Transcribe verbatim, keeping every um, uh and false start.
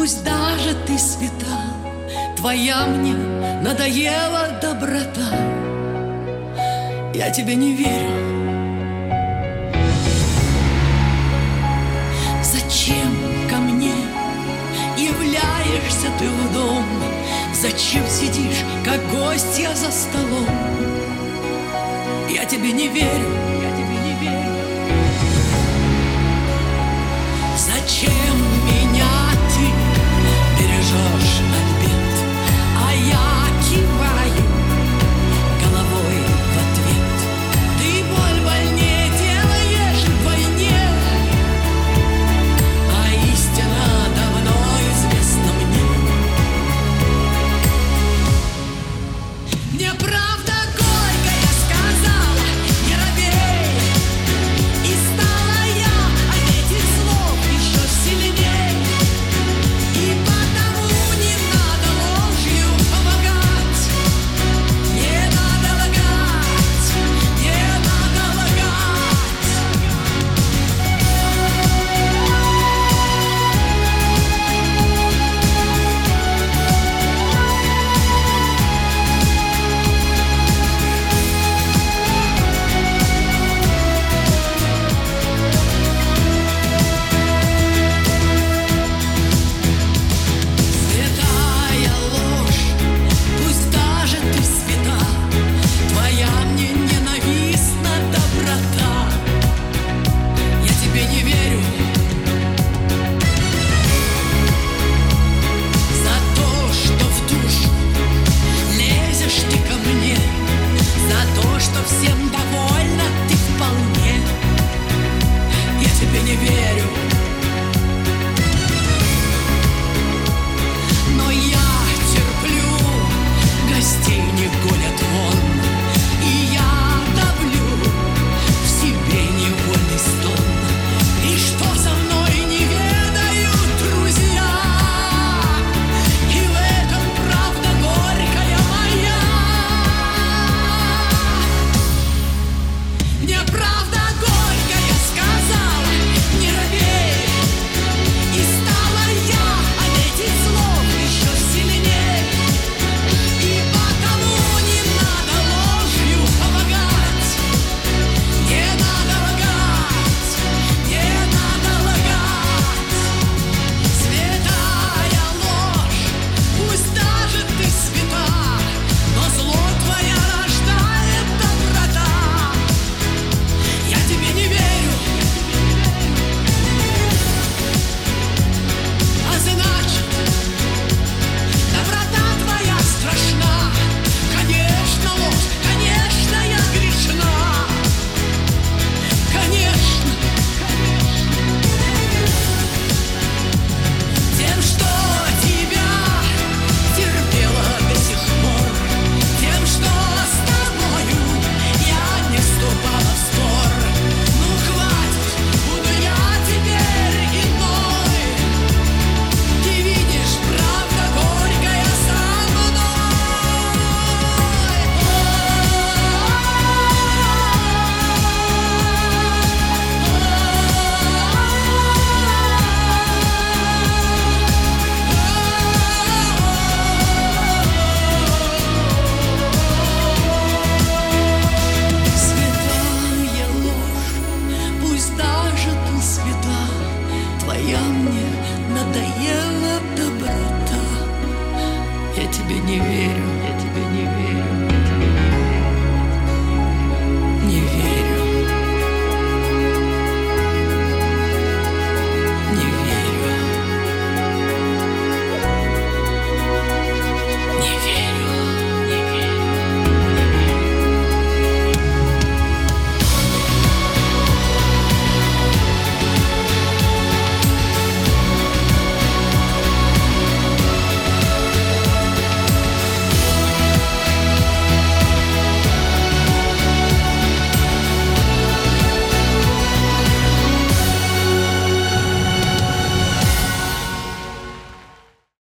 Пусть даже ты свята, твоя мне надоела доброта. Я тебе не верю. Зачем ко мне являешься ты в дом? Зачем сидишь, как гостья за столом? Я тебе не верю, я тебе не верю. Зачем меня ты бережешь от бед, а я киваю головой в ответ? Ты боль больнее делаешь вдвойне, а истина давно известна мне. Мне правда горько, я сказала, не робей. И стала я от этих слов еще сильней. И потому не надо ложью помогать, не надо лгать, не надо лгать. Святая ложь, пусть даже ты свята, твоя мне ненавистна доброта. Я тебе не верю за то, что в душу лезешь ты ко мне, за то, что всем довольна ты вполне. Я тебе не верю.